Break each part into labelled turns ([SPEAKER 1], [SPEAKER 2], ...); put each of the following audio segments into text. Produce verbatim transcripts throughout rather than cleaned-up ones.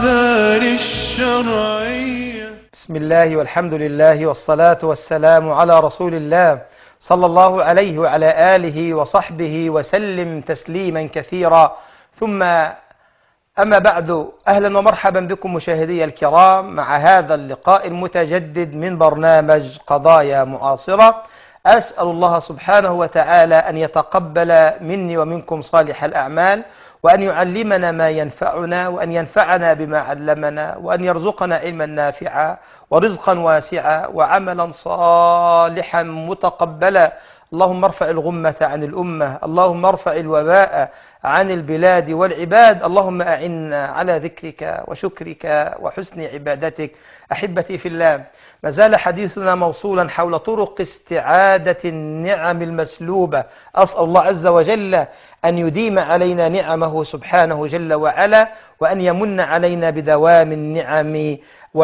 [SPEAKER 1] الأعذار الشرعية.
[SPEAKER 2] بسم الله والحمد لله والصلاة والسلام على رسول الله صلى الله عليه وعلى آله وصحبه وسلم تسليما كثيرا. ثم أما بعد، أهلا ومرحبا بكم مشاهدي الكرام مع هذا اللقاء المتجدد من برنامج قضايا معاصرة. أسأل الله سبحانه وتعالى أن يتقبل مني ومنكم صالح الأعمال، وأن يعلمنا ما ينفعنا، وأن ينفعنا بما علمنا، وأن يرزقنا علما نافعا ورزقا واسعا وعملا صالحا متقبلا. اللهم ارفع الغمة عن الأمة، اللهم ارفع الوباء عن البلاد والعباد، اللهم أعنا على ذكرك وشكرك وحسن عبادتك. أحبتي في الله، ما زال حديثنا موصولا حول طرق استعادة النعم المسلوبة. أسأل الله عز وجل أن يديم علينا نعمه سبحانه جل وعلا، وأن يمن علينا بدوام النعم، و...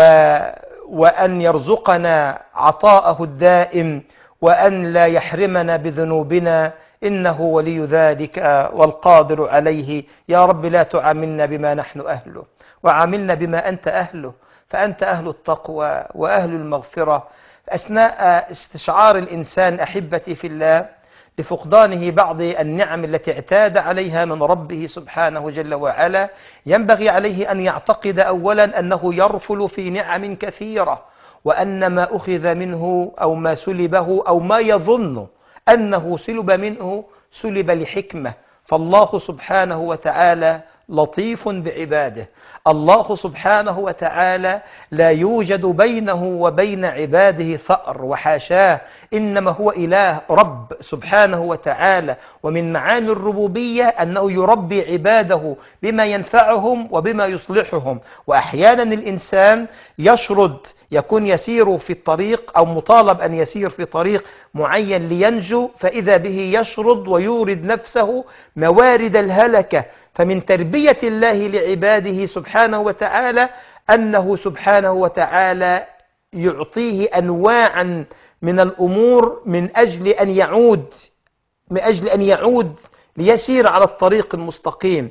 [SPEAKER 2] وأن يرزقنا عطاءه الدائم، وأن لا يحرمنا بذنوبنا، إنه ولي ذلك والقادر عليه. يا رب لا تعاملنا بما نحن أهله، وعاملنا بما أنت أهله، فأنت أهل التقوى وأهل المغفرة. أثناء استشعار الإنسان أحبتي في الله لفقدانه بعض النعم التي اعتاد عليها من ربه سبحانه جل وعلا، ينبغي عليه أن يعتقد أولا أنه يرفل في نعم كثيرة، وأن ما أخذ منه أو ما سلبه أو ما يظن أنه سلب منه سلب لحكمة. فالله سبحانه وتعالى لطيف بعباده، الله سبحانه وتعالى لا يوجد بينه وبين عباده ثأر وحاشاه، إنما هو إله رب سبحانه وتعالى. ومن معاني الربوبية أنه يربي عباده بما ينفعهم وبما يصلحهم. وأحيانا الإنسان يشرد، يكون يسير في الطريق أو مطالب أن يسير في طريق معين لينجو، فإذا به يشرد ويورد نفسه موارد الهلكة. فمن تربية الله لعباده سبحانه وتعالى أنه سبحانه وتعالى يعطيه أنواعا من الأمور من أجل أن يعود من أجل أن يعود ليسير على الطريق المستقيم،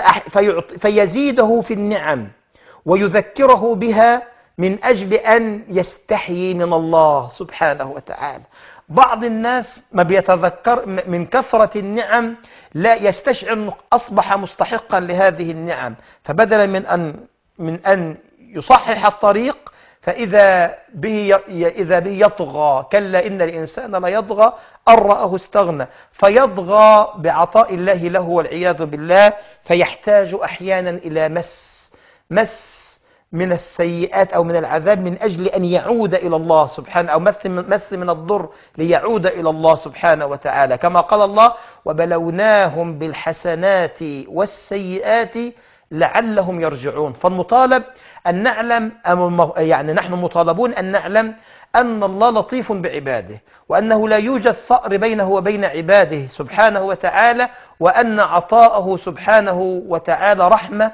[SPEAKER 2] فيزيده في النعم ويذكره بها من أجل أن يستحيي من الله سبحانه وتعالى. بعض الناس ما بيتذكر من كثرة النعم لا يستشعر أنه أصبح مستحقا لهذه النعم، فبدلا من أن من أن يصحح الطريق فإذا به إذا به يطغى. كلا إن الإنسان لا يطغى أن رآه استغنى، فيطغى بعطاء الله له والعياذ بالله، فيحتاج أحيانا إلى مس مس من السيئات أو من العذاب من أجل أن يعود إلى الله سبحانه، أو مس مس من الضر ليعود إلى الله سبحانه وتعالى، كما قال الله: وبلوناهم بالحسنات والسيئات لعلهم يرجعون. فالمطالب أن نعلم، يعني نحن مطالبون أن نعلم أن الله لطيف بعباده، وأنه لا يوجد ثأر بينه وبين عباده سبحانه وتعالى، وأن عطاءه سبحانه وتعالى رحمة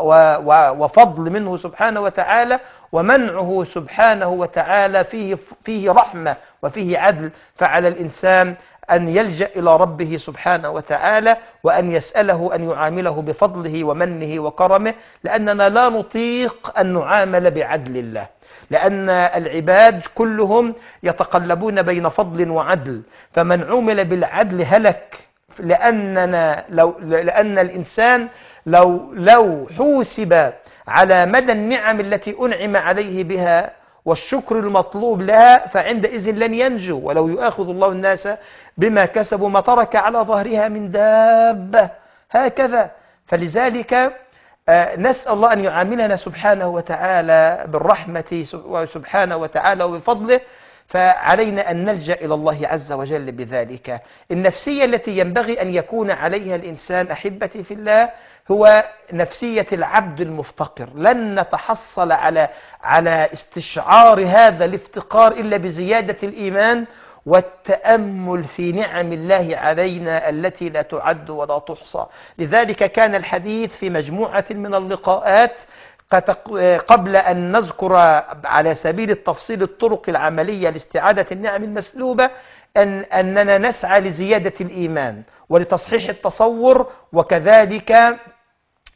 [SPEAKER 2] وفضل منه سبحانه وتعالى، ومنعه سبحانه وتعالى فيه فيه رحمة وفيه عدل. فعلى الإنسان أن يلجأ إلى ربه سبحانه وتعالى، وأن يسأله أن يعامله بفضله ومنه وكرمه، لأننا لا نطيق أن نعامل بعدل الله، لأن العباد كلهم يتقلبون بين فضل وعدل، فمن عمل بالعدل هلك. لأننا لو لأن الإنسان لو لو حوسب على مدى النعم التي أنعم عليه بها والشكر المطلوب لها فعندئذ لن ينجو. ولو يؤاخذ الله الناس بما كسبوا ما ترك على ظهرها من دابة، هكذا. فلذلك نسأل الله أن يعاملنا سبحانه وتعالى بالرحمة سبحانه وتعالى وبفضله، فعلينا أن نلجأ إلى الله عز وجل بذلك. النفسية التي ينبغي أن يكون عليها الإنسان أحبتي في الله هو نفسية العبد المفتقر. لن نتحصل على على استشعار هذا الافتقار إلا بزيادة الإيمان والتأمل في نعم الله علينا التي لا تعد ولا تحصى. لذلك كان الحديث في مجموعة من اللقاءات قبل أن نذكر على سبيل التفصيل الطرق العملية لاستعادة النعم المسلوبة أن أننا نسعى لزيادة الإيمان ولتصحيح التصور، وكذلك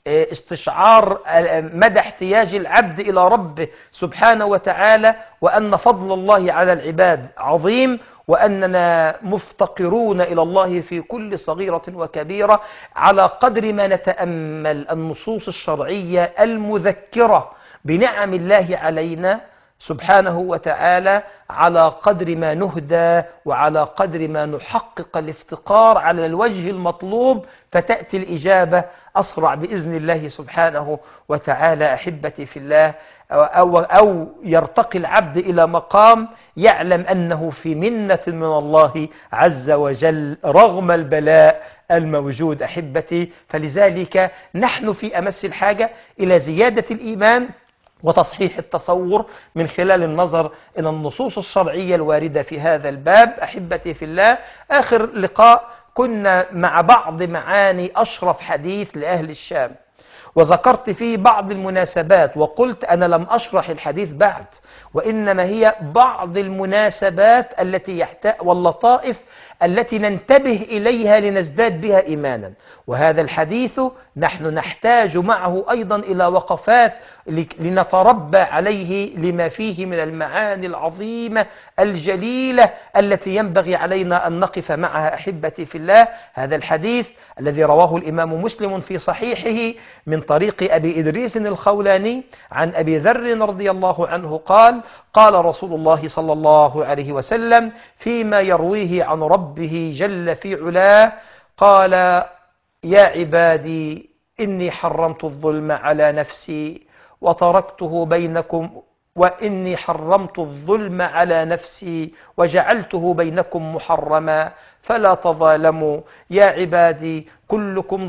[SPEAKER 2] استشعار مدى احتياج العبد إلى ربه سبحانه وتعالى، وأن فضل الله على العباد عظيم، وأننا مفتقرون إلى الله في كل صغيرة وكبيرة، على قدر ما نتأمل النصوص الشرعية المذكرة بنعم الله علينا سبحانه وتعالى، على قدر ما نهدى وعلى قدر ما نحقق الافتقار على الوجه المطلوب، فتأتي الإجابة أسرع بإذن الله سبحانه وتعالى. أحبتي في الله، أو, أو يرتقي العبد إلى مقام يعلم أنه في منة من الله عز وجل رغم البلاء الموجود. أحبتي، فلذلك نحن في أمس الحاجة إلى زيادة الإيمان وتصحيح التصور من خلال النظر إلى النصوص الشرعية الواردة في هذا الباب. أحبتي في الله، آخر لقاء كنا مع بعض معاني أشرف حديث لأهل الشام، وذكرت فيه بعض المناسبات، وقلت أنا لم أشرح الحديث بعد، وإنما هي بعض المناسبات التي يحتاج واللطائف التي ننتبه إليها لنزداد بها إيمانا. وهذا الحديث نحن نحتاج معه أيضا إلى وقفات لنتربى عليه لما فيه من المعاني العظيمة الجليلة التي ينبغي علينا أن نقف معها. أحبتي في الله، هذا الحديث الذي رواه الإمام مسلم في صحيحه من طريق أبي إدريس الخولاني عن أبي ذر رضي الله عنه قال: قال رسول الله صلى الله عليه وسلم فيما يرويه عن ربه جل في علاه، قال: يا عبادي إني حرمت الظلم على نفسي وتركته بينكم وإني حرمت الظلم على نفسي وجعلته بينكم محرما فلا تظالموا. يا عبادي كلكم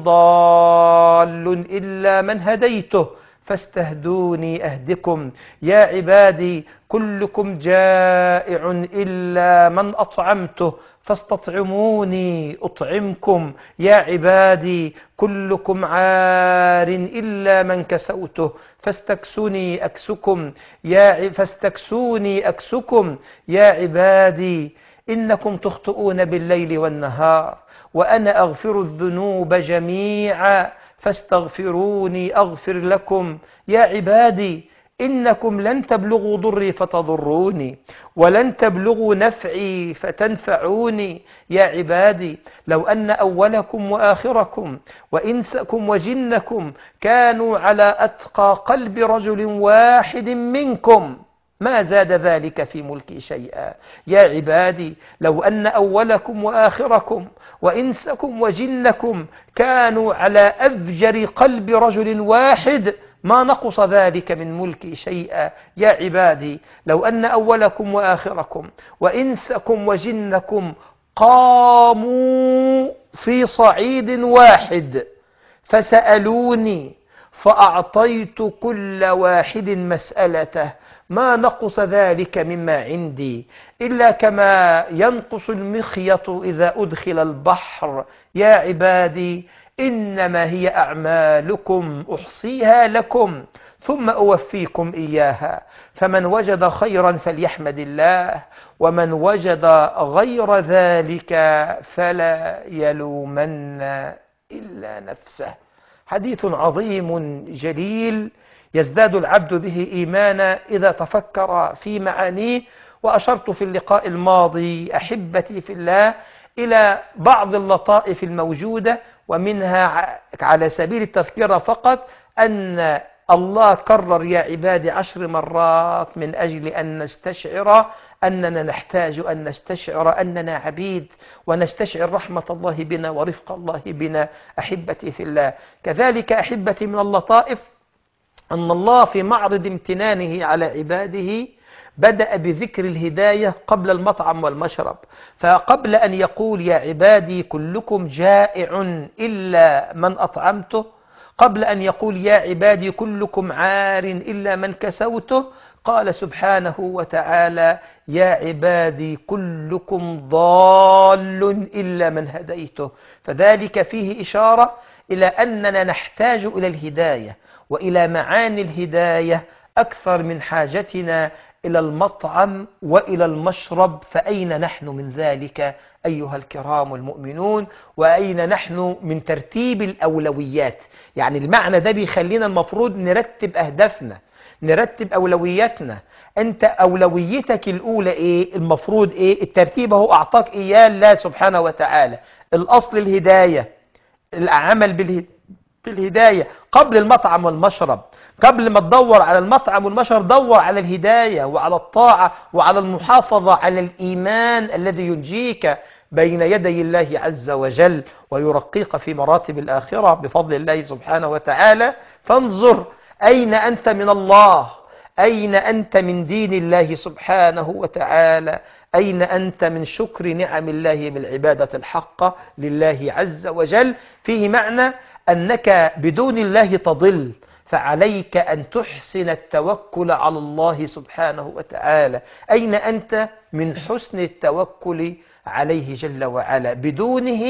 [SPEAKER 2] ضال إلا من هديته فاستهدوني أهدكم. يا عبادي كلكم جائع إلا من أطعمته فاستطعموني أطعمكم. يا عبادي كلكم عار إلا من كسوته فاستكسوني أكسكم. يا فاستكسوني أكسكم. يا عبادي إنكم تخطئون بالليل والنهار وأنا أغفر الذنوب جميعا فاستغفروني أغفر لكم. يا عبادي إنكم لن تبلغوا ضري فتضروني ولن تبلغوا نفعي فتنفعوني. يا عبادي لو أن أولكم وآخركم وإنسكم وجنكم كانوا على أتقى قلب رجل واحد منكم ما زاد ذلك في ملكي شيئا. يا عبادي لو أن أولكم وآخركم وإنسكم وجنكم كانوا على أفجر قلب رجل واحد ما نقص ذلك من ملكي شيئا. يا عبادي لو أن أولكم وآخركم وإنسكم وجنكم قاموا في صعيد واحد فسألوني فأعطيت كل واحد مسألته ما نقص ذلك مما عندي إلا كما ينقص المخيط إذا أدخل البحر. يا عبادي إنما هي أعمالكم أحصيها لكم ثم أوفيكم إياها فمن وجد خيرا فليحمد الله ومن وجد غير ذلك فلا يلومن إلا نفسه. حديث عظيم جليل يزداد العبد به إيمانا إذا تفكر في معانيه. وأشرت في اللقاء الماضي أحبتي في الله إلى بعض اللطائف الموجودة، ومنها على سبيل التذكرة فقط أن الله كرر يا عبادي عشر مرات من أجل أن نستشعر أننا نحتاج أن نستشعر أننا عبيد ونستشعر رحمة الله بنا ورفق الله بنا. أحبتي في الله، كذلك أحبتي من اللطائف أن الله في معرض امتنانه على عباده بدأ بذكر الهداية قبل المطعم والمشرب. فقبل أن يقول يا عبادي كلكم جائع إلا من أطعمته، قبل أن يقول يا عبادي كلكم عار إلا من كسوته، قال سبحانه وتعالى يا عبادي كلكم ضال إلا من هديته. فذلك فيه إشارة إلى أننا نحتاج إلى الهداية وإلى معاني الهداية أكثر من حاجتنا إلى المطعم وإلى المشرب، فأين نحن من ذلك أيها الكرام المؤمنون؟ وأين نحن من ترتيب الأولويات؟ يعني المعنى ده بيخلينا المفروض نرتب أهدافنا، نرتب أولوياتنا. أنت أولويتك الأولى إيه؟ المفروض إيه؟ الترتيب هو أعطاك إياه الله سبحانه وتعالى. الأصل الهداية، العمل بالهداية قبل المطعم والمشرب. قبل ما تدور على المطعم والمشرب دور على الهداية وعلى الطاعة وعلى المحافظة على الإيمان الذي ينجيك بين يدي الله عز وجل ويرقيك في مراتب الآخرة بفضل الله سبحانه وتعالى. فانظر أين أنت من الله، أين أنت من دين الله سبحانه وتعالى، أين أنت من شكر نعم الله بالعبادة الحقة لله عز وجل. فيه معنى أنك بدون الله تضل، فعليك أن تحسن التوكل على الله سبحانه وتعالى. أين أنت من حسن التوكل عليه جل وعلا؟ بدونه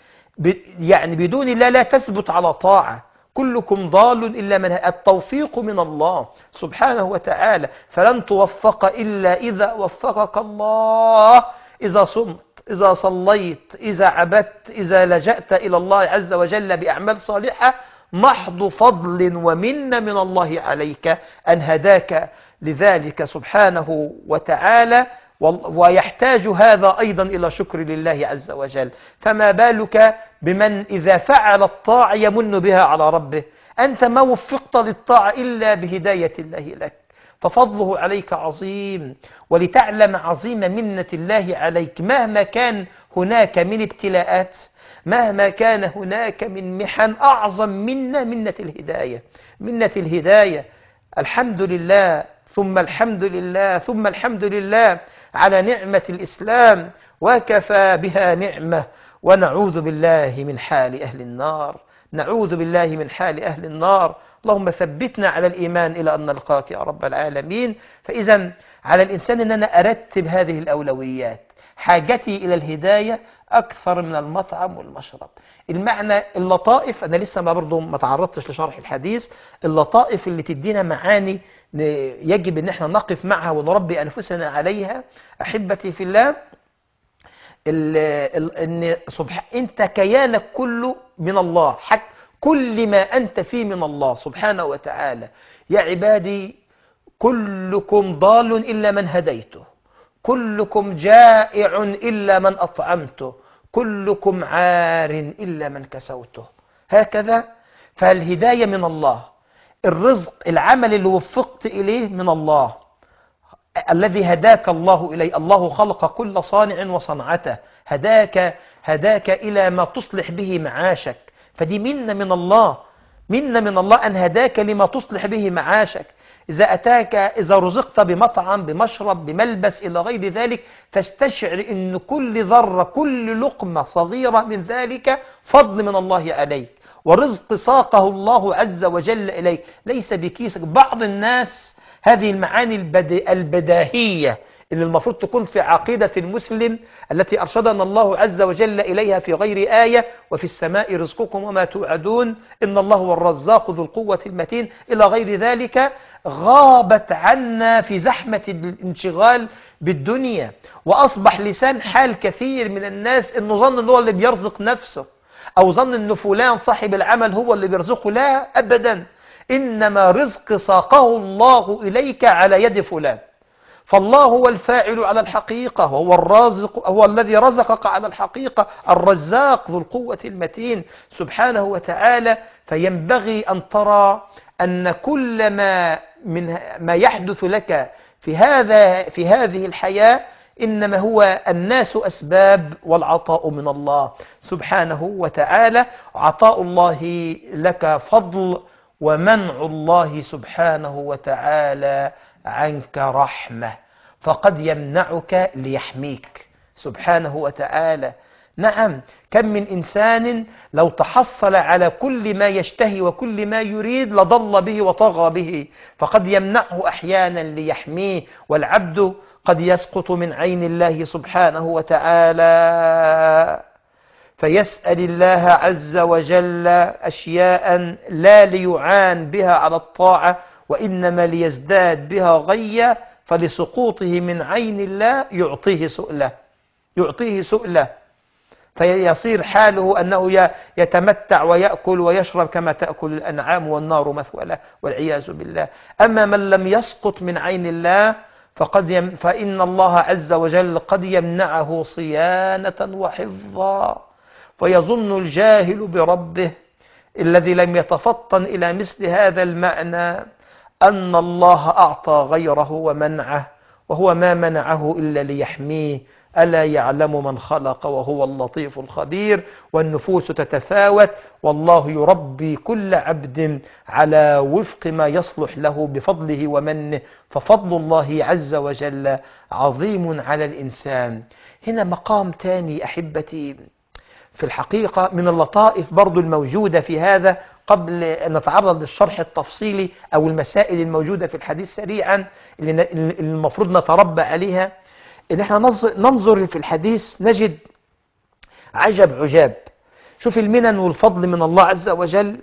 [SPEAKER 2] يعني بدون الله لا تثبت على طاعة. كلكم ضال إلا من التوفيق من الله سبحانه وتعالى، فلن توفق إلا إذا وفقك الله. إذا صمت، إذا صليت، إذا عبدت، إذا لجأت إلى الله عز وجل بأعمال صالحة، محض فضل ومنة من الله عليك أن هداك لذلك سبحانه وتعالى. ويحتاج هذا أيضا إلى شكر لله عز وجل. فما بالك بمن إذا فعل الطاعة يمن بها على ربه؟ أنت ما وفقت للطاعة إلا بهداية الله لك، ففضله عليك عظيم. ولتعلم عظيم منة الله عليك، مهما كان هناك من ابتلاءات، مهما كان هناك من محن، أعظم منة منة الهداية. منة الهداية، الحمد لله ثم الحمد لله ثم الحمد لله على نعمة الإسلام، وكفى بها نعمة. ونعوذ بالله من حال أهل النار، نعوذ بالله من حال أهل النار. اللهم ثبتنا على الإيمان إلى أن نلقاك يا رب العالمين. فإذا على الإنسان أن أنا أرتب هذه الأولويات. حاجتي إلى الهداية أكثر من المطعم والمشرب. المعنى اللطائف، أنا لسه ما برضو ما تعرضتش لشرح الحديث. اللطائف اللي تدينا معاني يجب أن احنا نقف معها ونربي أنفسنا عليها. أحبتي في الله، ال ال ان سبحان أنت كيانك كله من الله، حتى كل ما أنت فيه من الله سبحانه وتعالى. يا عبادي كلكم ضال إلا من هديته، كلكم جائع إلا من أطعمته، كلكم عار إلا من كسوته. هكذا. فالهداية من الله، الرزق العمل اللي وفقت إليه من الله، الذي هداك الله إليه. الله خلق كل صانع وصنعته، هداك هداك إلى ما تصلح به معاشك، فدي منة من الله، منة من الله أن هداك لما تصلح به معاشك. إذا أتاك، إذا رزقت بمطعم، بمشرب، بملبس إلى غير ذلك، فاستشعر أن كل ذرة، كل لقمة صغيرة من ذلك فضل من الله عليك، ورزق ساقه الله عز وجل إليك، ليس بكيسك. بعض الناس هذه المعاني البداهية اللي المفروض تكون في عقيدة المسلم التي أرشدنا الله عز وجل إليها في غير آية: وفي السماء رزقكم وما توعدون إن الله هو الرزاق ذو القوة المتين، إلى غير ذلك، غابت عنا في زحمة الانشغال بالدنيا. وأصبح لسان حال كثير من الناس أنه ظن أنه اللي بيرزق نفسه، أو ظن أنه فلان صاحب العمل هو اللي بيرزقه. لا أبدا، إنما رزق ساقه الله إليك على يد فلان. فالله هو الفاعل على الحقيقة، وهو الرازق، هو الذي رزقك على الحقيقة، الرزاق ذو القوة المتين سبحانه وتعالى. فينبغي أن ترى أن كل ما من ما يحدث لك في هذا في هذه الحياة إنما هو الناس أسباب، والعطاء من الله سبحانه وتعالى. عطاء الله لك فضل، ومنع الله سبحانه وتعالى عنك رحمة، فقد يمنعك ليحميك سبحانه وتعالى. نعم، كم من إنسان لو تحصل على كل ما يشتهي وكل ما يريد لضل به وطغى به، فقد يمنعه أحيانا ليحميه. والعبد قد يسقط من عين الله سبحانه وتعالى فيسأل الله عز وجل أشياء لا ليعان بها على الطاعة، وإنما ليزداد بها غيا، فلسقوطه من عين الله يعطيه سؤله يعطيه سؤله فيصير حاله أنه يتمتع ويأكل ويشرب كما تأكل الأنعام والنار مثوى له والعياذ بالله. أما من لم يسقط من عين الله فقد يم فإن الله عز وجل قد يمنعه صيانة وحفظا، فيظن الجاهل بربه الذي لم يتفطن إلى مثل هذا المعنى أن الله أعطى غيره ومنعه، وهو ما منعه إلا ليحميه. ألا يعلم من خلق وهو اللطيف الخبير. والنفوس تتفاوت، والله يربي كل عبد على وفق ما يصلح له بفضله ومنه، ففضل الله عز وجل عظيم على الإنسان. هنا مقام تاني أحبتي في الحقيقة من اللطائف برضو الموجودة في هذا، قبل أن نتعرض للشرح التفصيلي أو المسائل الموجودة في الحديث سريعا اللي المفروض نتربى عليها، إن احنا ننظر في الحديث نجد عجب عجاب. شوف المنن والفضل من الله عز وجل.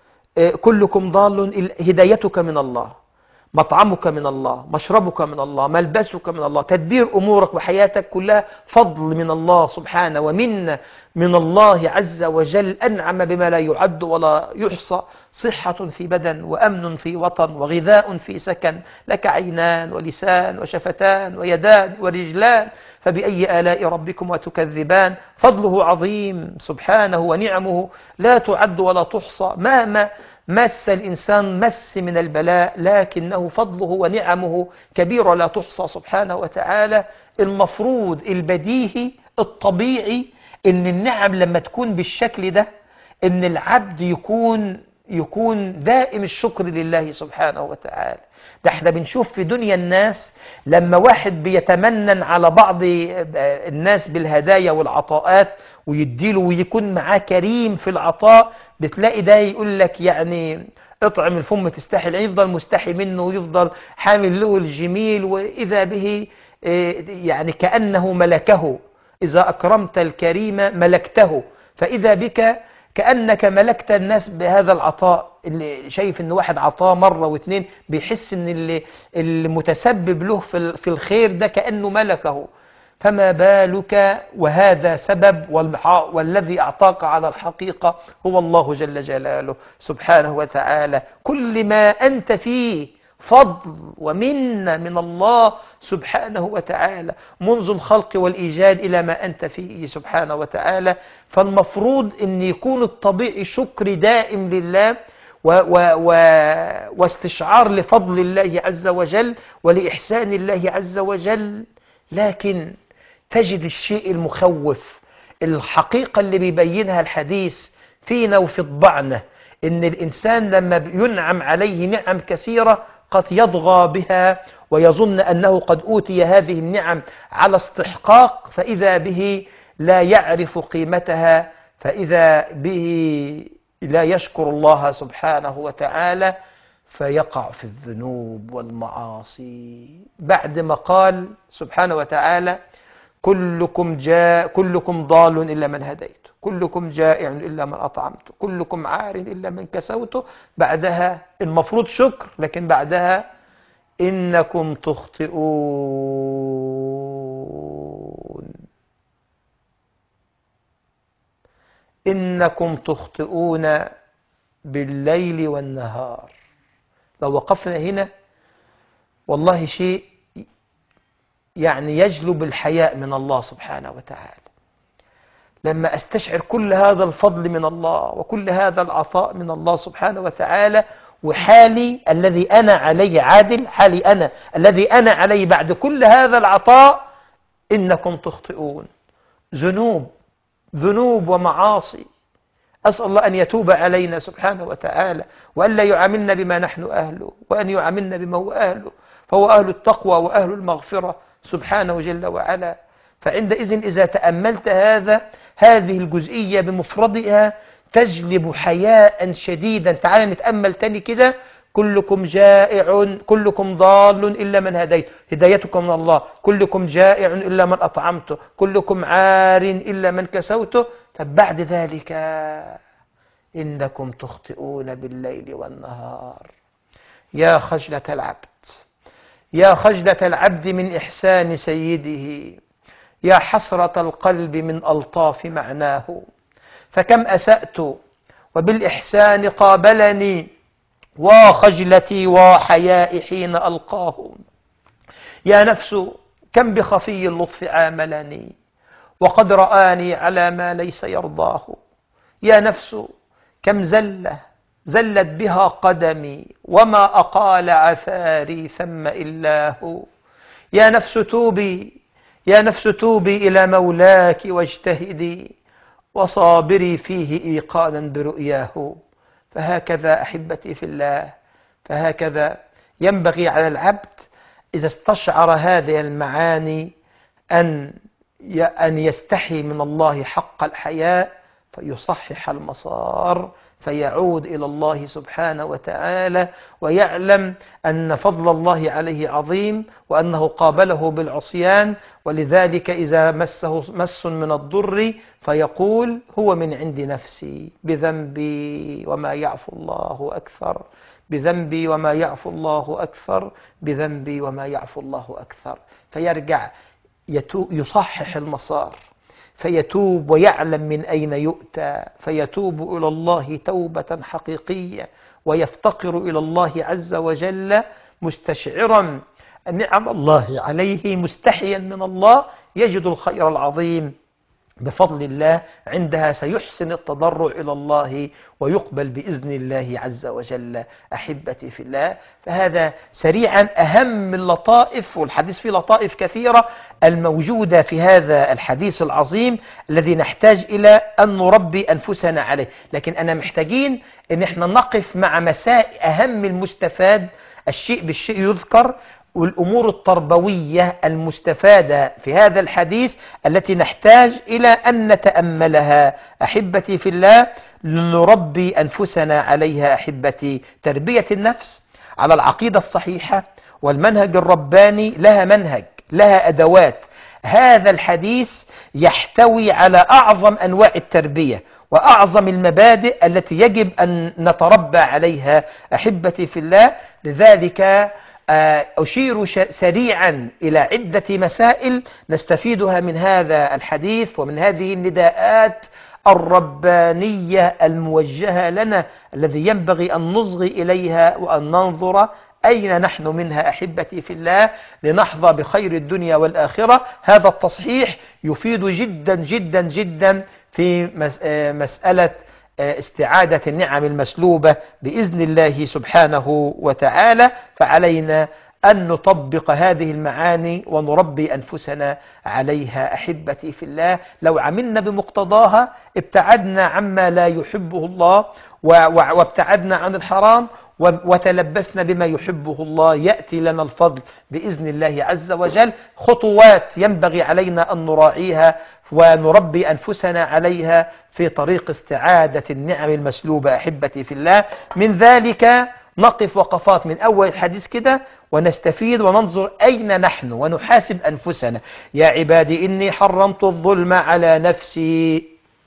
[SPEAKER 2] كلكم ضال، هدايتك من الله، مطعمك من الله، مشربك من الله، ملبسك من الله، تدبير أمورك وحياتك كلها فضل من الله سبحانه ومن من الله عز وجل. أنعم بما لا يعد ولا يحصى، صحة في بدن وأمن في وطن وغذاء في سكن، لك عينان ولسان وشفتان ويدان ورجلان، فبأي آلاء ربكم وتكذبان. فضله عظيم سبحانه ونعمه لا تعد ولا تحصى. مهما مس الإنسان مس من البلاء لكنه فضله ونعمه كبيرة لا تحصى سبحانه وتعالى. المفروض البديهي الطبيعي إن النعم لما تكون بالشكل ده إن العبد يكون يكون دائم الشكر لله سبحانه وتعالى. ده احنا بنشوف في دنيا الناس لما واحد بيتمنن على بعض الناس بالهدايا والعطاءات ويديله ويكون معاه كريم في العطاء، بتلاقي ده يقول لك يعني اطعم الفم تستحي، يفضل مستحي منه ويفضل حامل له الجميل، وإذا به يعني كأنه ملكه. إذا أكرمت الكريم ملكته، فإذا بك كأنك ملكت الناس بهذا العطاء. اللي شايف ان واحد عطاه مرة واثنين بيحس ان اللي المتسبب له في الخير ده كأنه ملكه، فما بالك وهذا سبب، والذي أعطاك على الحقيقة هو الله جل جلاله سبحانه وتعالى. كل ما أنت فيه فضل ومن من الله سبحانه وتعالى منذ الخلق والإيجاد إلى ما أنت فيه سبحانه وتعالى. فالمفروض أن يكون الطبيعي شكر دائم لله و و و واستشعار لفضل الله عز وجل ولإحسان الله عز وجل. لكن تجد الشيء المخوف، الحقيقة اللي بيبينها الحديث فينا وفي طبعنا، إن الإنسان لما ينعم عليه نعم كثيرة قد يضغى بها ويظن أنه قد أوتي هذه النعم على استحقاق، فإذا به لا يعرف قيمتها، فإذا به لا يشكر الله سبحانه وتعالى فيقع في الذنوب والمعاصي. بعد ما قال سبحانه وتعالى كلكم جاء كلكم ضال إلا من هديته، كلكم جائع إلا من أطعمته، كلكم عار إلا من كسوته، بعدها المفروض شكر، لكن بعدها إنكم تخطئون إنكم تخطئون بالليل والنهار. لو وقفنا هنا والله شيء يعني يجلب الحياء من الله سبحانه وتعالى. لما أستشعر كل هذا الفضل من الله وكل هذا العطاء من الله سبحانه وتعالى، وحالي الذي أنا عليه عادل، حالي أنا الذي أنا عليه بعد كل هذا العطاء، إنكم تخطئون. ذنوب ذنوب ومعاصي. أسأل الله أن يتوب علينا سبحانه وتعالى، وأن لا يعاملنا بما نحن أهله، وأن يعاملنا بما هو أهله، فهو أهل التقوى وأهل المغفرة سبحانه جل وعلا. فعندئذ إذا تأملت هذا هذه الجزئية بمفردها تجلب حياء شديدا. تعال نتأمل تاني كده. كلكم جائع كلكم ضال إلا من هديت، هدايتك من الله. كلكم جائع إلا من أطعمته، كلكم عار إلا من كسوته. طب بعد ذلك إنكم تخطئون بالليل والنهار. يا خجلة العبد، يا خجلة العبد من إحسان سيده، يا حسرة القلب من ألطاف معناه. فكم أسأت وبالإحسان قابلني، وخجلتي وحيائي حين ألقاه. يا نفس كم بخفي اللطف عاملني، وقد رآني على ما ليس يرضاه. يا نفس كم زلة زلت بها قدمي، وما أقال عثاري ثم إلاه. يا نفس توبي يا نفس توبي إلى مولاك واجتهدي، وصابري فيه إيقانا برؤياه. فهكذا أحبتي في الله، فهكذا ينبغي على العبد إذا استشعر هذه المعاني أن أن يستحي من الله حق الحياء، فيصحح المسار، فيعود إلى الله سبحانه وتعالى، ويعلم أن فضل الله عليه عظيم، وأنه قابله بالعصيان. ولذلك إذا مسه مس من الضر فيقول هو من عند نفسي، بذنبي وما يعفو الله أكثر، بذنبي وما يعفو الله أكثر، بذنبي وما يعفو الله أكثر. فيرجع يصحح المسار، فيتوب ويعلم من أين يؤتى، فيتوب إلى الله توبة حقيقية، ويفتقر إلى الله عز وجل مستشعرا نعم الله عليه، مستحيا من الله، يجد الخير العظيم بفضل الله. عندها سيحسن التضرع إلى الله ويقبل بإذن الله عز وجل. أحبتي في الله، فهذا سريعا أهم اللطائف، والحديث فيه لطائف كثيرة الموجودة في هذا الحديث العظيم الذي نحتاج إلى أن نربي أنفسنا عليه. لكن أنا محتاجين أن احنا نقف مع مسائل أهم المستفاد، الشيء بالشيء يذكر، والأمور التربوية المستفادة في هذا الحديث التي نحتاج إلى أن نتأملها. أحبتي في الله، لنربي أنفسنا عليها. أحبتي، تربية النفس على العقيدة الصحيحة والمنهج الرباني لها منهج، لها أدوات. هذا الحديث يحتوي على أعظم أنواع التربية وأعظم المبادئ التي يجب أن نتربى عليها. أحبتي في الله، لذلك أشير سريعا إلى عدة مسائل نستفيدها من هذا الحديث ومن هذه النداءات الربانية الموجهة لنا، الذي ينبغي أن نصغي إليها وأن ننظر أين نحن منها. أحبتي في الله، لنحظى بخير الدنيا والآخرة. هذا التصحيح يفيد جدا جدا جدا في مسألة استعادة النعم المسلوبة بإذن الله سبحانه وتعالى. فعلينا أن نطبق هذه المعاني ونربي أنفسنا عليها. أحبتي في الله، لو عملنا بمقتضاها ابتعدنا عما لا يحبه الله، وابتعدنا عن الحرام، وتلبسنا بما يحبه الله، يأتي لنا الفضل بإذن الله عز وجل. خطوات ينبغي علينا أن نراعيها ونربي أنفسنا عليها في طريق استعادة النعم المسلوبة. أحبتي في الله، من ذلك نقف وقفات من أول الحديث كده ونستفيد وننظر أين نحن ونحاسب أنفسنا. يا عبادي إني حرمت الظلم على نفسي،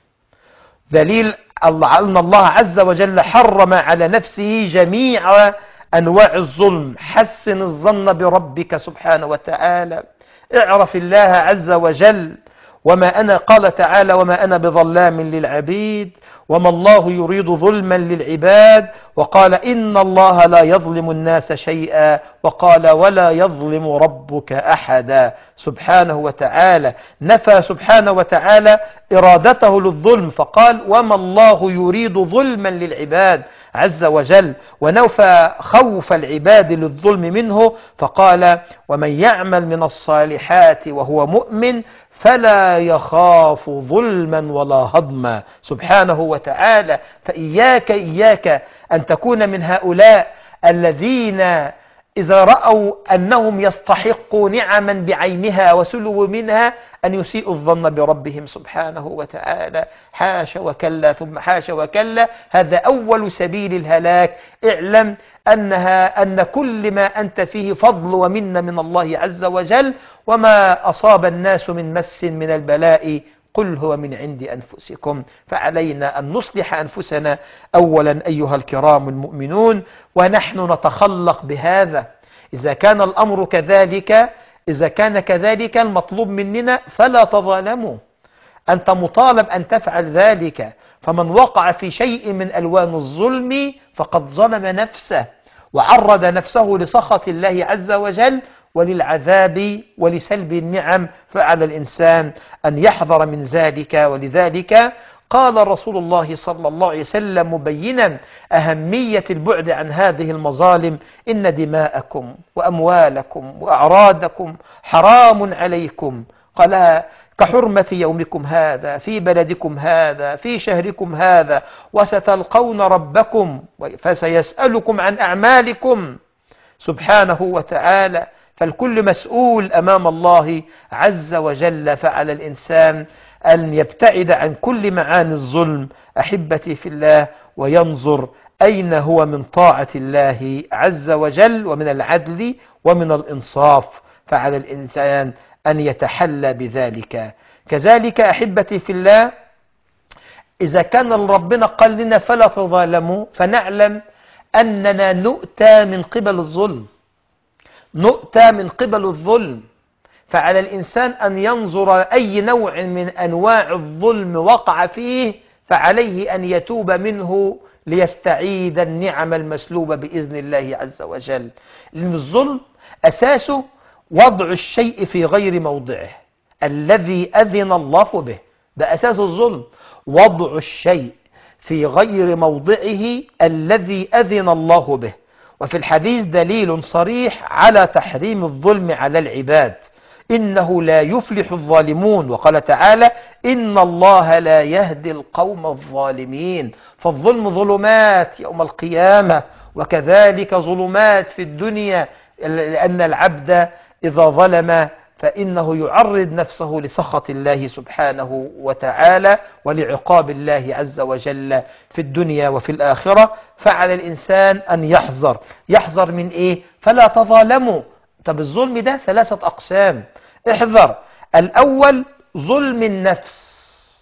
[SPEAKER 2] دليل أن الله عز وجل حرم على نفسه جميع أنواع الظلم. حسن الظن بربك سبحانه وتعالى، اعرف الله عز وجل. وما أنا، قال تعالى: وما أنا بظلام للعبيد، وما الله يريد ظلما للعباد. وقال: إن الله لا يظلم الناس شيئا. وقال: ولا يظلم ربك أحدا. سبحانه وتعالى نفى سبحانه وتعالى إرادته للظلم، فقال: وما الله يريد ظلما للعباد عز وجل، ونفى خوف العباد للظلم منه، فقال: ومن يعمل من الصالحات وهو مؤمن فلا يخاف ظلما ولا هضما. سبحانه وتعالى. فإياك إياك أن تكون من هؤلاء الذين إذا رأوا أنهم يستحقوا نعما بعينها وسلوا منها أن يسيئوا الظن بربهم سبحانه وتعالى. حاشا وكلا ثم حاشا وكلا، هذا أول سبيل الهلاك. اعلم أنها أن كل ما أنت فيه فضل ومنة من الله عز وجل، وما أصاب الناس من مس من البلاء قل هو من عند أنفسكم. فعلينا أن نصلح أنفسنا أولا أيها الكرام المؤمنون، ونحن نتخلق بهذا. إذا كان الأمر كذلك إذا كان كذلك المطلوب مننا فلا تظالموا، أنت مطالب أن تفعل ذلك. فمن وقع في شيء من ألوان الظلم فقد ظلم نفسه وعرض نفسه لسخط الله عز وجل وللعذاب ولسلب النعم، فعلى الإنسان أن يحذر من ذلك. ولذلك قال رسول الله صلى الله عليه وسلم مبينا أهمية البعد عن هذه المظالم: إن دماءكم وأموالكم وأعراضكم حرام عليكم، قال كحرمة يومكم هذا في بلدكم هذا في شهركم هذا، وستلقون ربكم فسيسألكم عن أعمالكم سبحانه وتعالى، فالكل مسؤول أمام الله عز وجل. فعلى الإنسان أن يبتعد عن كل معاني الظلم أحبتي في الله، وينظر أين هو من طاعة الله عز وجل ومن العدل ومن الإنصاف، فعلى الإنسان أن يتحلى بذلك. كذلك أحبتي في الله، إذا كان ربنا قال لنا فلا تظالموا، فنعلم أننا نؤتى من قبل الظلم نؤتى من قبل الظلم فعلى الإنسان أن ينظر أي نوع من أنواع الظلم وقع فيه، فعليه أن يتوب منه ليستعيد النعم المسلوبة بإذن الله عز وجل. لأن الظلم أساسه وضع الشيء في غير موضعه الذي أذن الله به، ده أساس الظلم، وضع الشيء في غير موضعه الذي أذن الله به. وفي الحديث دليل صريح على تحريم الظلم على العباد: إنه لا يفلح الظالمون، وقال تعالى: إن الله لا يهدي القوم الظالمين. فالظلم ظلمات يوم القيامة، وكذلك ظلمات في الدنيا، لأن العبد إذا ظلم فإنه يعرض نفسه لسخط الله سبحانه وتعالى ولعقاب الله عز وجل في الدنيا وفي الآخرة. فعلى الإنسان أن يحذر. يحذر من إيه؟ فلا تظالموا. طب الظلم ده ثلاثة أقسام، احذر. الأول ظلم النفس،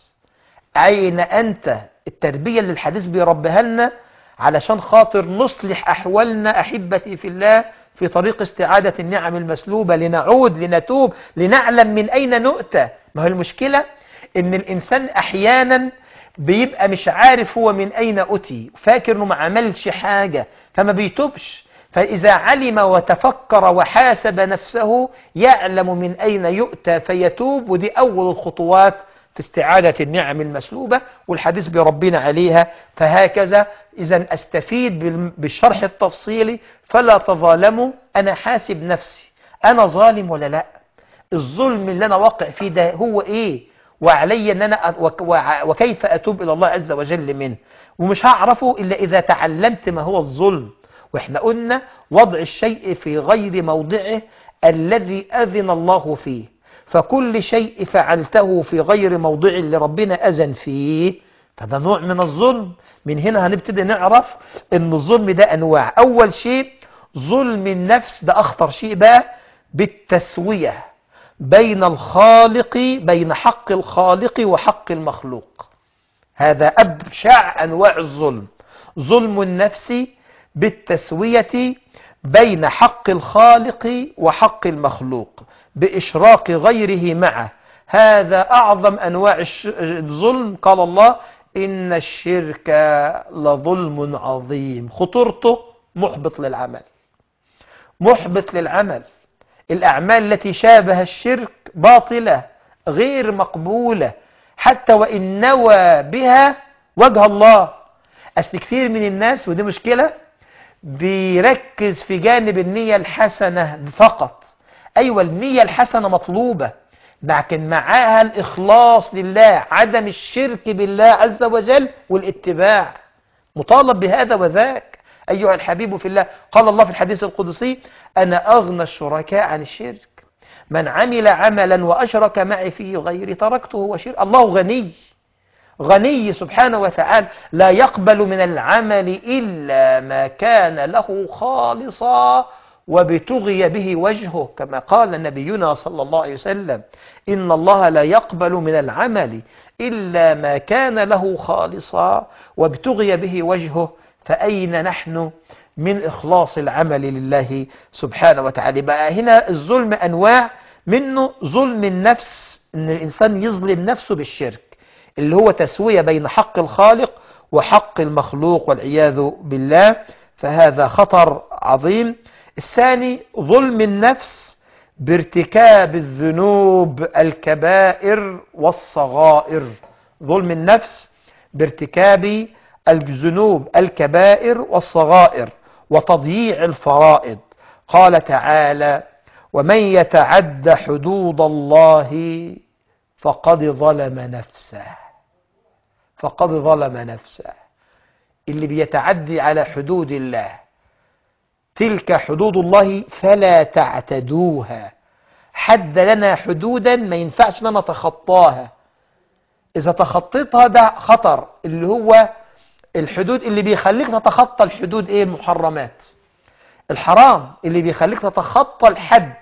[SPEAKER 2] أين أنت؟ التربية اللي الحديث بيربيها لنا علشان خاطر نصلح أحوالنا أحبتي في الله في طريق استعادة النعم المسلوبة، لنعود لنتوب لنعلم من أين نؤتى. ما هو المشكلة إن الإنسان أحيانا بيبقى مش عارف هو من أين أتي، فاكر إنه ما عملش حاجة فما بيتوبش. فإذا علم وتفكر وحاسب نفسه يعلم من أين يؤتى فيتوب، ودي أول الخطوات في استعادة النعم المسلوبة، والحديث بربنا عليها. فهكذا إذا أستفيد بالشرح التفصيلي: فلا تظالموا، أنا حاسب نفسي أنا ظالم ولا لا، الظلم اللي أنا واقع فيه ده هو إيه، وعلي أن أنا وكيف أتوب إلى الله عز وجل منه. ومش هعرفه إلا إذا تعلمت ما هو الظلم. وإحنا قلنا وضع الشيء في غير موضعه الذي أذن الله فيه، فكل شيء فعلته في غير موضع اللي ربنا أذن فيه فده نوع من الظلم. من هنا هنبتدي نعرف ان الظلم ده أنواع. أول شيء ظلم النفس، ده أخطر شيء بقى، بالتسوية بين الخالق بين حق الخالق وحق المخلوق. هذا أبشع أنواع الظلم، ظلم النفس بالتسوية بين حق الخالق وحق المخلوق بإشراك غيره معه. هذا أعظم أنواع الظلم. قال الله: إن الشرك لظلم عظيم. خطورته محبط للعمل، محبط للعمل. الأعمال التي شابه الشرك باطلة غير مقبولة حتى وإن نوى بها وجه الله. أصل كثير من الناس، ودي مشكلة، بيركز في جانب النية الحسنة فقط. أيوة النية الحسنة مطلوبة، لكن معاها الإخلاص لله، عدم الشرك بالله عز وجل والاتباع، مطالب بهذا وذاك. أيها الحبيب في الله، قال الله في الحديث القدسي: أنا أغنى الشركاء عن الشرك، من عمل عملا وأشرك معي فيه غيري تركته وشرك. الله غني، غني سبحانه وتعالى، لا يقبل من العمل إلا ما كان له خالصا وبتغي به وجهه، كما قال نبينا صلى الله عليه وسلم: إن الله لا يقبل من العمل إلا ما كان له خالصا وبتغي به وجهه. فأين نحن من إخلاص العمل لله سبحانه وتعالى. بقى هنا الظلم أنواع، منه ظلم النفس، إن الإنسان يظلم نفسه بالشرك اللي هو تسوية بين حق الخالق وحق المخلوق والعياذ بالله، فهذا خطر عظيم. الثاني ظلم النفس بارتكاب الذنوب الكبائر والصغائر، ظلم النفس بارتكاب الذنوب الكبائر والصغائر وتضييع الفرائض. قال تعالى: ومن يتعد حدود الله فقد ظلم نفسه. فقد ظلم نفسه، اللي بيتعدي على حدود الله، تلك حدود الله فلا تعتدوها. حد لنا حدودا ما ينفعش لنا نتخطاها، إذا تخطيتها ده خطر، اللي هو الحدود اللي بيخليك تتخطى الحدود ايه؟ المحرمات، الحرام اللي بيخليك تتخطى الحد،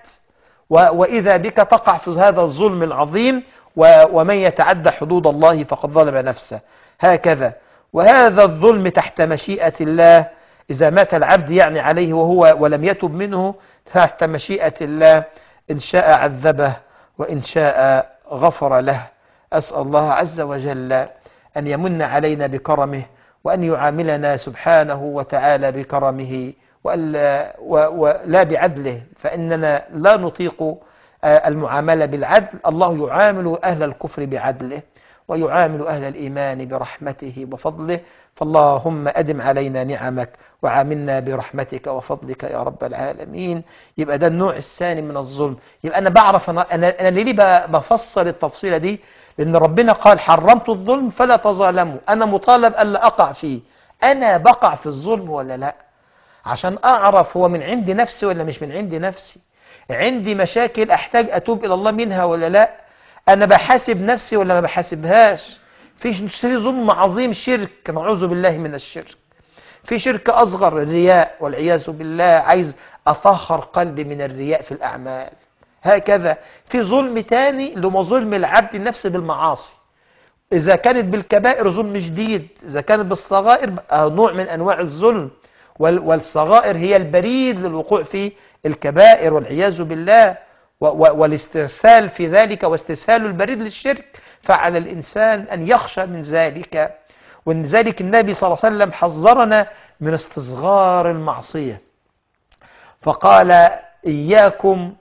[SPEAKER 2] وإذا بك تقع في هذا الظلم العظيم. ومن يتعدى حدود الله فقد ظلم نفسه، هكذا. وهذا الظلم تحت مشيئة الله، إذا مات العبد يعني عليه وهو ولم يتب منه، تحت مشيئة الله، إن شاء عذبه وإن شاء غفر له. أسأل الله عز وجل أن يمن علينا بكرمه، وأن يعاملنا سبحانه وتعالى بكرمه ولا, ولا بعدله، فإننا لا نطيق المعاملة بالعدل. الله يعامل أهل الكفر بعدله، ويعامل أهل الإيمان برحمته وفضله. فاللهم أدم علينا نعمك وعاملنا برحمتك وفضلك يا رب العالمين. يبقى ده النوع الثاني من الظلم. يبقى أنا بعرف، أنا, أنا, أنا ليه بفصل التفصيلة دي؟ لأن ربنا قال: حرمت الظلم فلا تظالموا. أنا مطالب ألا أقع فيه. أنا بقع في الظلم ولا لا؟ عشان أعرف هو من عند نفسي ولا مش من عند نفسي. عندي مشاكل أحتاج أتوب إلى الله منها ولا لا؟ أنا بحاسب نفسي ولا ما بحاسبهاش؟ في ظلم عظيم، شرك، نعوذ بالله من الشرك. في شرك أصغر، الرياء والعياذ بالله، عايز أطهر قلبي من الرياء في الأعمال. هكذا في ظلم تاني اللي هو ظلم العبد النفس بالمعاصي، إذا كانت بالكبائر ظلم شديد، إذا كانت بالصغائر نوع من أنواع الظلم. والصغائر هي البريد للوقوع في الكبائر والعياذ بالله، والاسترسال في ذلك واستسهال البريد للشرك. فعلى الإنسان أن يخشى من ذلك. ومن ذلك النبي صلى الله عليه وسلم حذرنا من استصغار المعصية، فقال: إياكم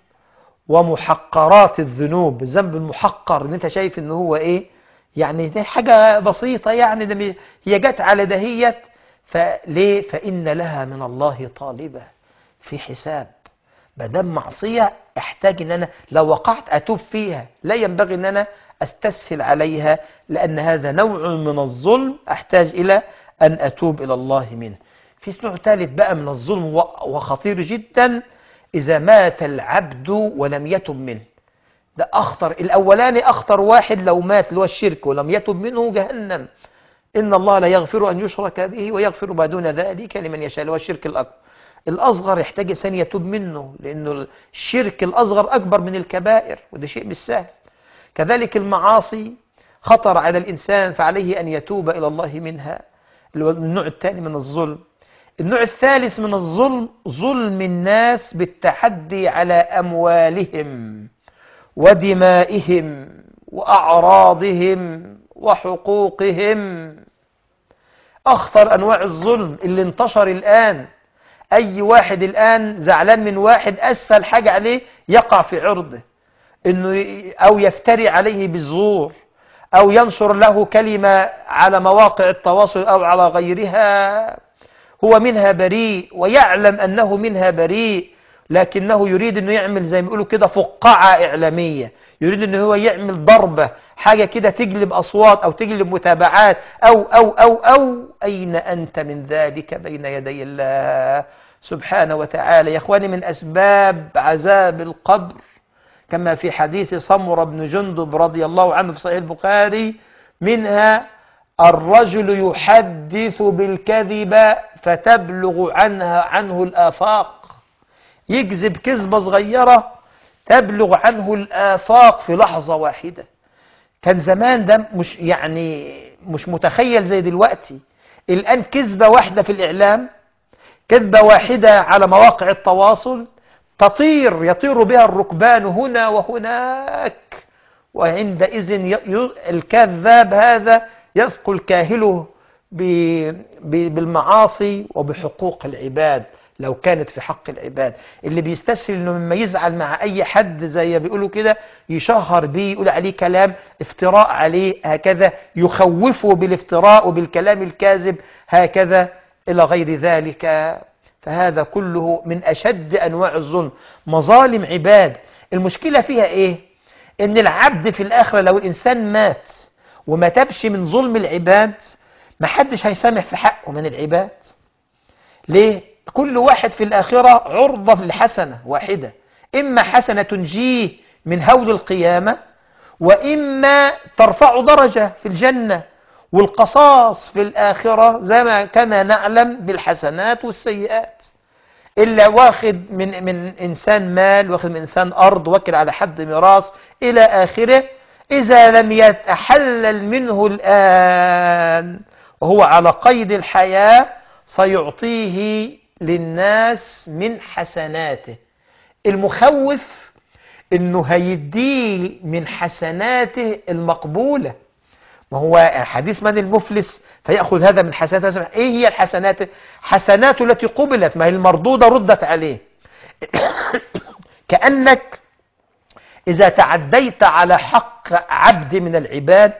[SPEAKER 2] ومحقرات الذنوب. الذنب المحقر ان انت شايف ان هو ايه، يعني دي حاجة بسيطة، يعني ده هي جت على دهيت، فليه؟ فإن لها من الله طالبة، في حساب. مادام معصية احتاج ان انا لو وقعت اتوب فيها، لا ينبغي ان انا استسهل عليها، لان هذا نوع من الظلم احتاج الى ان اتوب الى الله منه. في نوع ثالث بقى من الظلم وخطير جدا، إذا مات العبد ولم يتب منه. ده أخطر. الأولاني أخطر واحد، لو مات اللي هو الشرك ولم يتب منه جهنم. إن الله لا يغفر أن يشرك به ويغفر ما دون ذلك لمن يشاء، اللي هو الشرك الأكبر. الأصغر يحتاج إنسان يتوب منه، لأنه الشرك الأصغر أكبر من الكبائر، وده شيء مش سهل. كذلك المعاصي خطر على الإنسان، فعليه أن يتوب إلى الله منها، اللي هو النوع الثاني من الظلم. النوع الثالث من الظلم، ظلم الناس بالتحدي على أموالهم ودمائهم وأعراضهم وحقوقهم. أخطر أنواع الظلم اللي انتشر الآن. أي واحد الآن زعلان من واحد، أسهل حاجة عليه يقع في عرضه، إنه أو يفتري عليه بالزور، أو ينشر له كلمة على مواقع التواصل أو على غيرها، هو منها بريء ويعلم أنه منها بريء، لكنه يريد أنه يعمل زي ما يقولوا كده فقاعة إعلامية، يريد أنه هو يعمل ضربة، حاجة كده تجلب أصوات أو تجلب متابعات أو أو أو أو أين أنت من ذلك بين يدي الله سبحانه وتعالى؟ يا إخواني، من أسباب عذاب القبر كما في حديث سمرة بن جندب رضي الله عنه في صحيح البخاري، منها الرجل يحدث بالكذب فتبلغ عنها عنه الآفاق، يكذب كذبة صغيرة تبلغ عنه الآفاق في لحظة واحدة. كان زمان ده مش يعني مش متخيل زي دلوقتي. الآن كذبة واحدة في الإعلام، كذبة واحدة على مواقع التواصل تطير يطير بها الركبان هنا وهناك، وعندئذ الكذاب هذا يثقل كاهله بالمعاصي وبحقوق العباد لو كانت في حق العباد. اللي بيستسهل انه لما يزعل مع اي حد زي ما بيقولوا كده يشهر بيه، يقول عليه كلام افتراء عليه هكذا، يخوفه بالافتراء وبالكلام الكاذب هكذا الى غير ذلك. فهذا كله من اشد انواع الظلم، مظالم عباد. المشكلة فيها ايه؟ ان العبد في الاخرة لو الانسان مات وما تبش من ظلم العباد ما حدش هيسامح في حقه من العباد. ليه؟ كل واحد في الآخرة عرضة لحسنة واحدة، إما حسنة تنجيه من هول القيامة، وإما ترفع درجة في الجنة. والقصاص في الآخرة زي ما كما نعلم بالحسنات والسيئات. إلا واخد من من إنسان مال، واخد من إنسان أرض، وكل على حد ميراث إلى آخره، إذا لم يتحلل منه الآن وهو على قيد الحياة سيعطيه للناس من حسناته. المخوف انه هيديه من حسناته المقبولة. ما هو حديث من المفلس فيأخذ هذا من حسناته. ايه هي الحسنات؟ حسناته التي قبلت، ما هي المردودة ردت عليه. كأنك إذا تعديت على حق عبد من العباد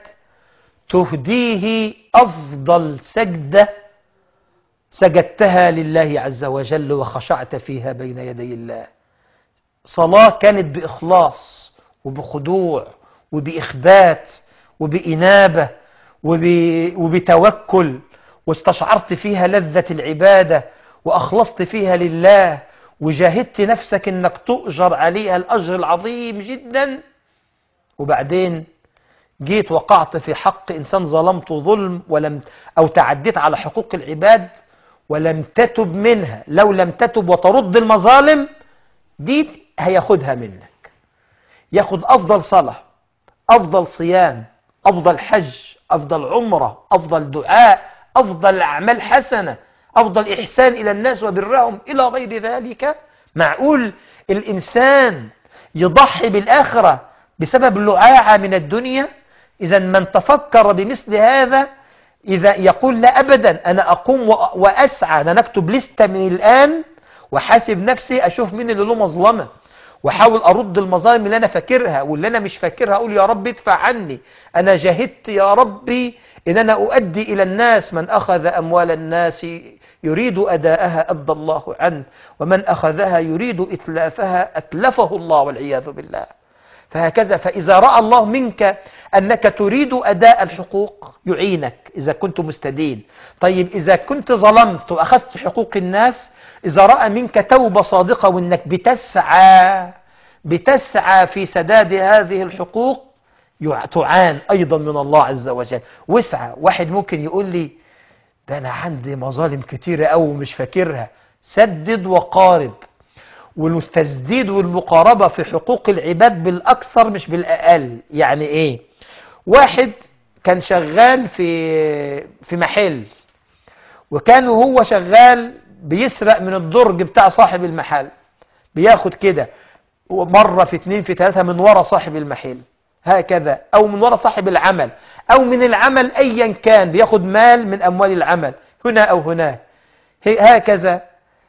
[SPEAKER 2] تهديه أفضل سجدة سجدتها لله عز وجل وخشعت فيها بين يدي الله. صلاة كانت بإخلاص وبخضوع وبإخبات وبإنابة وبتوكل، واستشعرت فيها لذة العبادة وأخلصت فيها لله، وجاهدت نفسك أنك تؤجر عليها الأجر العظيم جدا. وبعدين جيت وقعت في حق إنسان ظلمت ظلم ولم أو تعديت على حقوق العباد ولم تتب منها. لو لم تتب وترد المظالم دي هياخدها منك، ياخد أفضل صلاة، أفضل صيام، أفضل حج، أفضل عمرة، أفضل دعاء، أفضل أعمال حسنة، أفضل إحسان إلى الناس وبرهم إلى غير ذلك. معقول الإنسان يضحي بالآخرة بسبب لعاعة من الدنيا؟ إذا من تفكر بمثل هذا إذا يقول لا أبدا، أنا أقوم وأسعى، أنا نكتب لستة من الآن وحاسب نفسي أشوف مين اللي له مظلمة، وحاول أرد المظالم اللي أنا فاكرها، واللي أنا مش فاكرها أقول يا رب ادفع عني. أنا جاهدت يا ربي إن أنا أؤدي إلى الناس. من أخذ أموال الناس يريد أداءها أدى الله عنه، ومن أخذها يريد إتلافها أتلفه الله والعياذ بالله. فهكذا، فإذا رأى الله منك أنك تريد أداء الحقوق يعينك إذا كنت مستدين. طيب إذا كنت ظلمت وأخذت حقوق الناس، إذا رأى منك توبة صادقة وأنك بتسعى بتسعى في سداد هذه الحقوق تعان أيضا من الله عز وجل. واسعى. واحد ممكن يقول لي ده أنا عندي مظالم كتيرة أو مش فاكرها. سدد وقارب. والتسديد والمقاربة في حقوق العباد بالأكثر مش بالأقل. يعني إيه؟ واحد كان شغال في في محل، وكان هو شغال بيسرق من الدرج بتاع صاحب المحل، بياخد كده مرة في اتنين في ثلاثة من وراء صاحب المحل هكذا، أو من وراء صاحب العمل، أو من العمل أيا كان، بياخد مال من أموال العمل هنا أو هناك هكذا.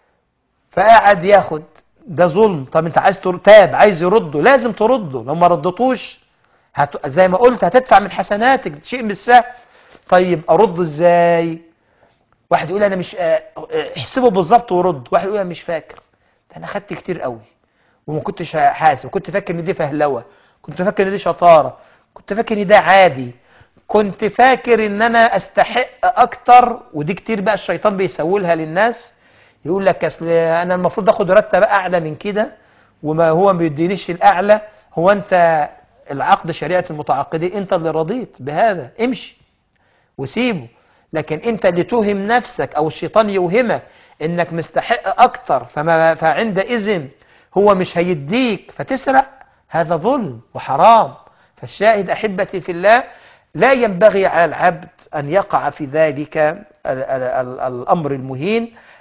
[SPEAKER 2] فقاعد ياخد، ده ظلم. طب انت عايز تاب، عايز يرده، لازم ترده. لو ما ردتوش هت... زي ما قلت هتدفع من حسناتك، شيء مش سهل. طيب ارد ازاي؟ واحد يقول انا مش احسبه بالظبط ورد، واحد يقول انا مش فاكر، ده انا خدت كتير قوي وما كنتش حاسب، كنت فاكر ان دي فهلوه، كنت فاكر ان دي شطاره، كنت فاكر ان ده عادي، كنت فاكر ان انا استحق اكتر. ودي كتير بقى الشيطان بيسولها للناس، يقول لك اصل انا المفروض اخد رتب اعلى من كده وما هو ما بيدينيش الاعلى. هو انت العقد شريعه المتعاقدين انت اللي رضيت بهذا، امشي وسيبه. لكن انت اللي توهم نفسك او الشيطان يوهمك انك مستحق اكتر، فما فعندئذ هو مش هيديك فتسرق، هذا ظلم وحرام. فالشاهد احبتي في الله، لا ينبغي على العبد ان يقع في ذلك الامر المهين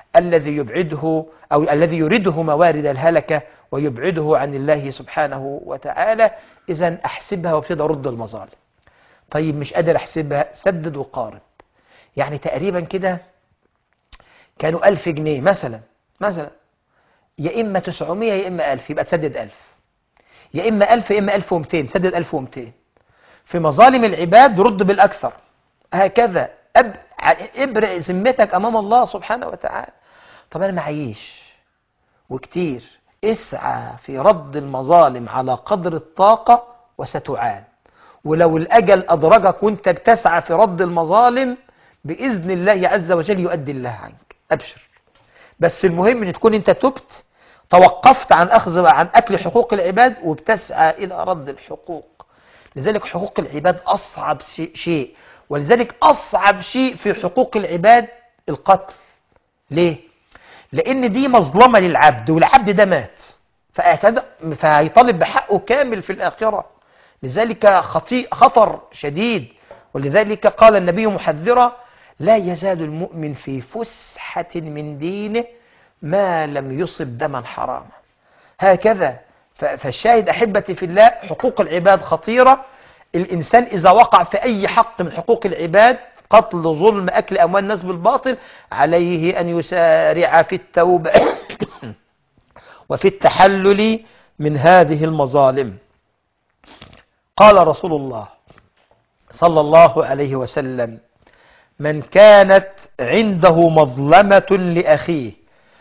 [SPEAKER 2] الذي يبعده أو الذي يرده موارد الهلكة ويبعده عن الله سبحانه وتعالى. إذن أحسبها وابتدى أرد المظالم. طيب مش قادر أحسبها، سدد وقارب. يعني تقريبا كده كانوا ألف جنيه مثلا مثلا يا إما تسعمية يا إما ألف، يبقى تسدد ألف، يا إما ألف يا إما ألف ومتين، سدد ألف ومتين. في مظالم العباد رد بالأكثر. هكذا أب... ابرئ ذمتك أمام الله سبحانه وتعالى. طب أنا معيش وكتير، اسعى في رد المظالم على قدر الطاقة وستعان. ولو الأجل أدرجك وانت بتسعى في رد المظالم بإذن الله عز وجل يؤدي الله عنك، أبشر. بس المهم أن تكون انت تبت، توقفت عن أخذ عن أكل حقوق العباد وبتسعى إلى رد الحقوق. لذلك حقوق العباد أصعب شيء، ولذلك أصعب شيء في حقوق العباد القتل. ليه؟ لأن دي مظلمة للعبد، والعبد ده مات فهيطالب بحقه كامل في الآخرة. لذلك خطيء خطر شديد. ولذلك قال النبي محذرا: لا يزال المؤمن في فسحة من دينه ما لم يصب دما حراما. هكذا. فالشاهد أحبتي في الله، حقوق العباد خطيرة. الإنسان إذا وقع في أي حق من حقوق العباد، قتل، ظلم، أكل أموال الناس بالباطل، عليه أن يسارع في التوبة وفي التحلل من هذه المظالم. قال رسول الله صلى الله عليه وسلم: من كانت عنده مظلمة لأخيه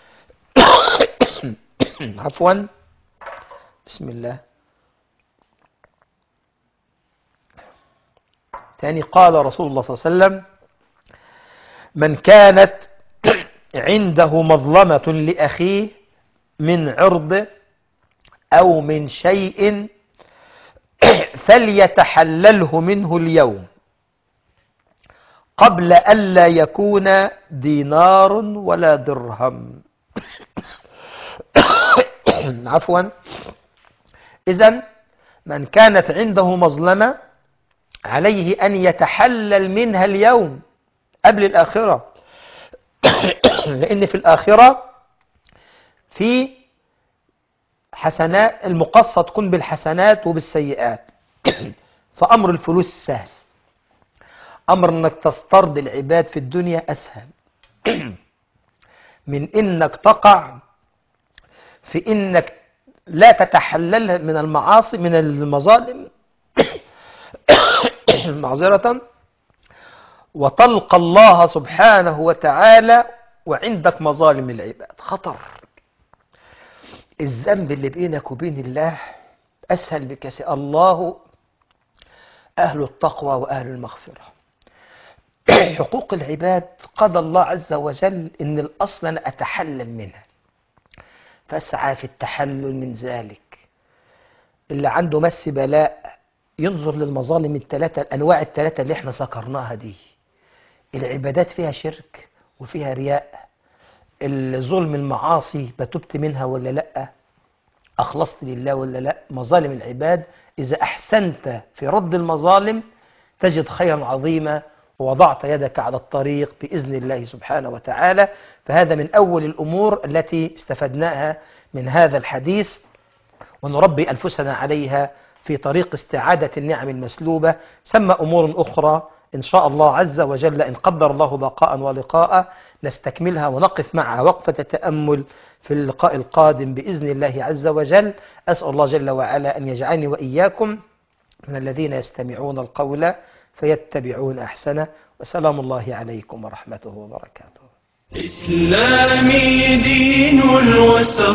[SPEAKER 2] عفوا بسم الله تاني قال رسول الله صلى الله عليه وسلم: من كانت عنده مظلمة لأخيه من عرض أو من شيء فليتحلله منه اليوم قبل ألا يكون دينار ولا درهم. عفوا إذن من كانت عنده مظلمة عليه أن يتحلل منها اليوم قبل الآخرة. لأن في الآخرة في حسنات، المقصة تكون بالحسنات وبالسيئات. فأمر الفلوس سهل، أمر أنك تسترد العباد في الدنيا أسهل من أنك تقع في أنك لا تتحلل من المعاصي من المظالم معذرة، وتلقى الله سبحانه وتعالى وعندك مظالم العباد. خطر. الذنب اللي بينك وبين الله أسهل بكثير. الله أهل التقوى وأهل المغفرة. حقوق العباد قضى الله عز وجل إن الأصل أنا أتحلل منها، فاسعى في التحلل من ذلك. اللي عنده مس بلاء ينظر للمظالم الثلاثة، الأنواع الثلاثة اللي احنا ذكرناها دي. العبادات فيها شرك وفيها رياء، الظلم المعاصي بتبت منها ولا لا، أخلصت لله ولا لا. مظالم العباد إذا أحسنت في رد المظالم تجد خيرا عظيما ووضعت يدك على الطريق بإذن الله سبحانه وتعالى. فهذا من أول الأمور التي استفدناها من هذا الحديث، ونربي أنفسنا عليها في طريق استعادة النعم المسلوبة. ثم أمور أخرى إن شاء الله عز وجل إن قدر الله بقاء ولقاء نستكملها ونقف معها وقفة التأمل في اللقاء القادم بإذن الله عز وجل. أسأل الله جل وعلا أن يجعلني وإياكم من الذين يستمعون القول فيتبعون أحسنه. وسلام الله عليكم ورحمته وبركاته.
[SPEAKER 1] إسلامي دين الوسط